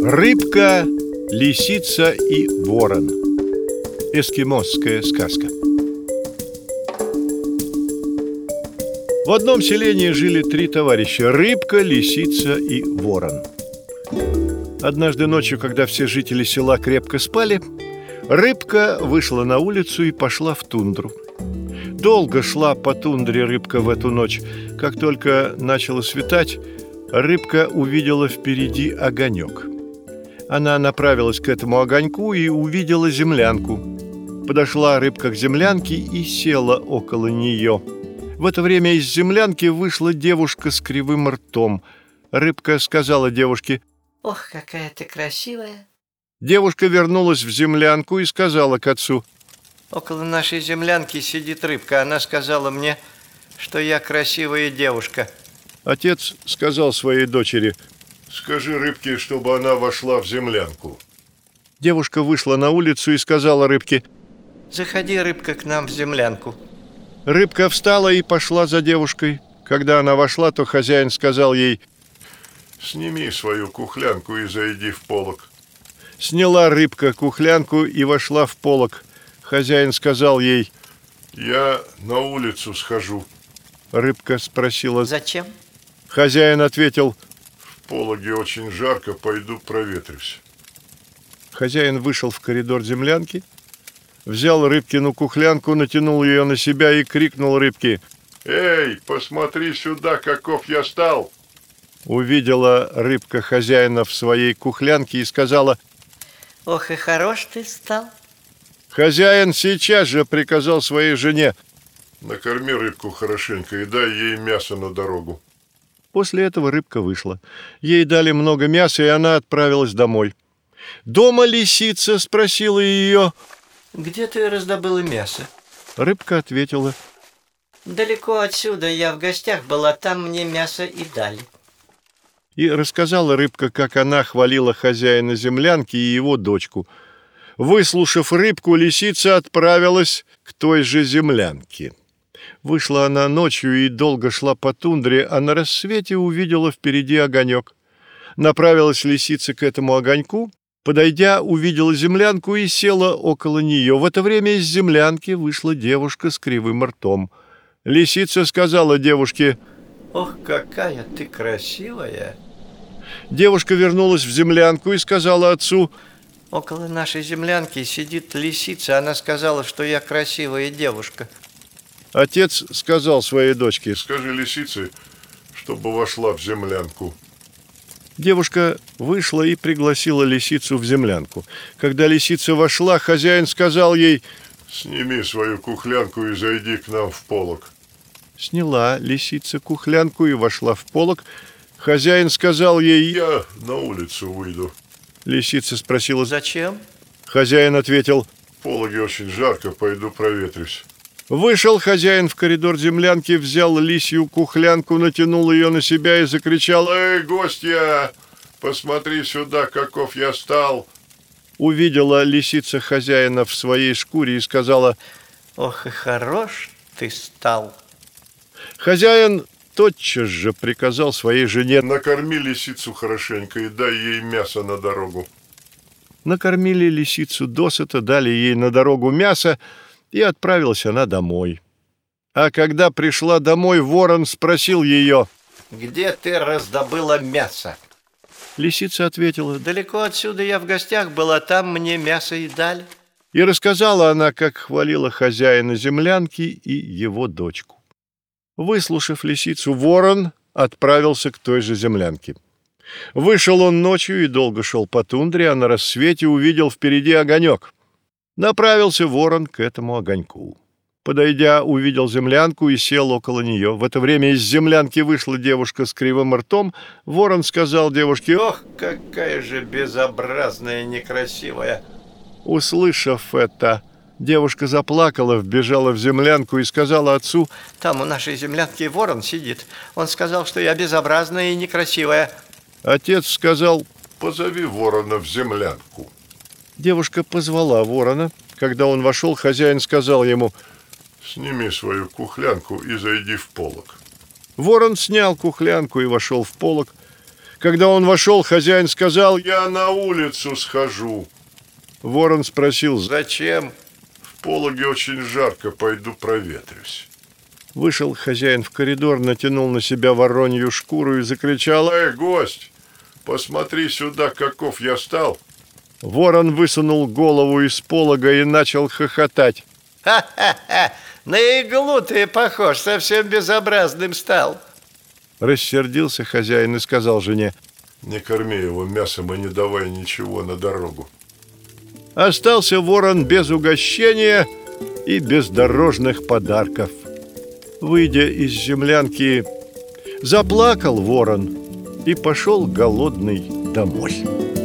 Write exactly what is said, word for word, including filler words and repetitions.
Рыбка, лисица и ворон. Эскимосская сказка. В одном селении жили три товарища: рыбка, лисица и ворон. Однажды ночью, когда все жители села крепко спали, рыбка вышла на улицу и пошла в тундру. Долго шла по тундре рыбка в эту ночь. Как только начало светать, рыбка увидела впереди огонек. Она направилась к этому огоньку и увидела землянку. Подошла рыбка к землянке и села около нее. В это время из землянки вышла девушка с кривым ртом. Рыбка сказала девушке: «Ох, какая ты красивая!» Девушка вернулась в землянку и сказала к отцу: «Около нашей землянки сидит рыбка. Она сказала мне, что я красивая девушка». Отец сказал своей дочери: «Скажи рыбке, чтобы она вошла в землянку». Девушка вышла на улицу и сказала рыбке: «Заходи, рыбка, к нам в землянку». Рыбка встала и пошла за девушкой. Когда она вошла, то хозяин сказал ей: «Сними свою кухлянку и зайди в полог». Сняла рыбка кухлянку и вошла в полог. Хозяин сказал ей: «Я на улицу схожу». Рыбка спросила: «Зачем?» Хозяин ответил: «В пологе очень жарко, пойду проветрюсь». Хозяин вышел в коридор землянки, взял рыбкину кухлянку, натянул ее на себя и крикнул рыбке: «Эй, посмотри сюда, каков я стал!» Увидела рыбка хозяина в своей кухлянке и сказала: «Ох, и хорош ты стал!» Хозяин сейчас же приказал своей жене: «Накорми рыбку хорошенько и дай ей мясо на дорогу». После этого рыбка вышла. Ей дали много мяса, и она отправилась домой. Дома лисица спросила ее: «Где ты раздобыла мясо?» Рыбка ответила: «Далеко отсюда, я в гостях была, там мне мясо и дали». И рассказала рыбка, как она хвалила хозяина землянки и его дочку. Выслушав рыбку, лисица отправилась к той же землянке. Вышла она ночью и долго шла по тундре, а на рассвете увидела впереди огонек. Направилась лисица к этому огоньку, подойдя, увидела землянку и села около нее. В это время из землянки вышла девушка с кривым ртом. Лисица сказала девушке: «Ох, какая ты красивая!» Девушка вернулась в землянку и сказала отцу: «Около нашей землянки сидит лисица. Она сказала, что я красивая девушка». Отец сказал своей дочке: «Скажи лисице, чтобы вошла в землянку». Девушка вышла и пригласила лисицу в землянку. Когда лисица вошла, хозяин сказал ей: «Сними свою кухлянку и зайди к нам в полог». Сняла лисица кухлянку и вошла в полог. Хозяин сказал ей: «Я на улицу выйду». Лисица спросила: «Зачем?» Хозяин ответил: «В пологе очень жарко, пойду проветрюсь». Вышел хозяин в коридор землянки, взял лисью кухлянку, натянул ее на себя и закричал: «Эй, гостья, посмотри сюда, каков я стал!» Увидела лисица хозяина в своей шкуре и сказала: «Ох, и хорош ты стал!» Хозяин тотчас же приказал своей жене: «Накорми лисицу хорошенько и дай ей мясо на дорогу». Накормили лисицу досыта, дали ей на дорогу мясо, и отправилась она домой. А когда пришла домой, ворон спросил ее: «Где ты раздобыла мясо?» Лисица ответила: «Далеко отсюда я в гостях была, там мне мясо и дали». И рассказала она, как хвалила хозяина землянки и его дочку. Выслушав лисицу, ворон отправился к той же землянке. Вышел он ночью и долго шел по тундре, а на рассвете увидел впереди огонек. Направился ворон к этому огоньку. Подойдя, увидел землянку и сел около нее. В это время из землянки вышла девушка с кривым ртом. Ворон сказал девушке: «Ох, какая же безобразная, некрасивая!» Услышав это, девушка заплакала, вбежала в землянку и сказала отцу: «Там у нашей землянки ворон сидит. Он сказал, что я безобразная и некрасивая». Отец сказал: «Позови ворона в землянку». Девушка позвала ворона. Когда он вошел, хозяин сказал ему: «Сними свою кухлянку и зайди в полог». Ворон снял кухлянку и вошел в полог. Когда он вошел, хозяин сказал: «Я на улицу схожу». Ворон спросил: «Зачем?» «В пологе очень жарко, пойду проветрюсь». Вышел хозяин в коридор, натянул на себя воронью шкуру и закричал: «Эй, гость, посмотри сюда, каков я стал!» Ворон высунул голову из полога и начал хохотать. Ха-ха-ха! На иглу ты похож, совсем безобразным стал. Рассердился хозяин и сказал жене: «Не корми его мясом и не давай ничего на дорогу». Остался ворон без угощения и без дорожных подарков. Выйдя из землянки, заплакал ворон и пошел голодный домой.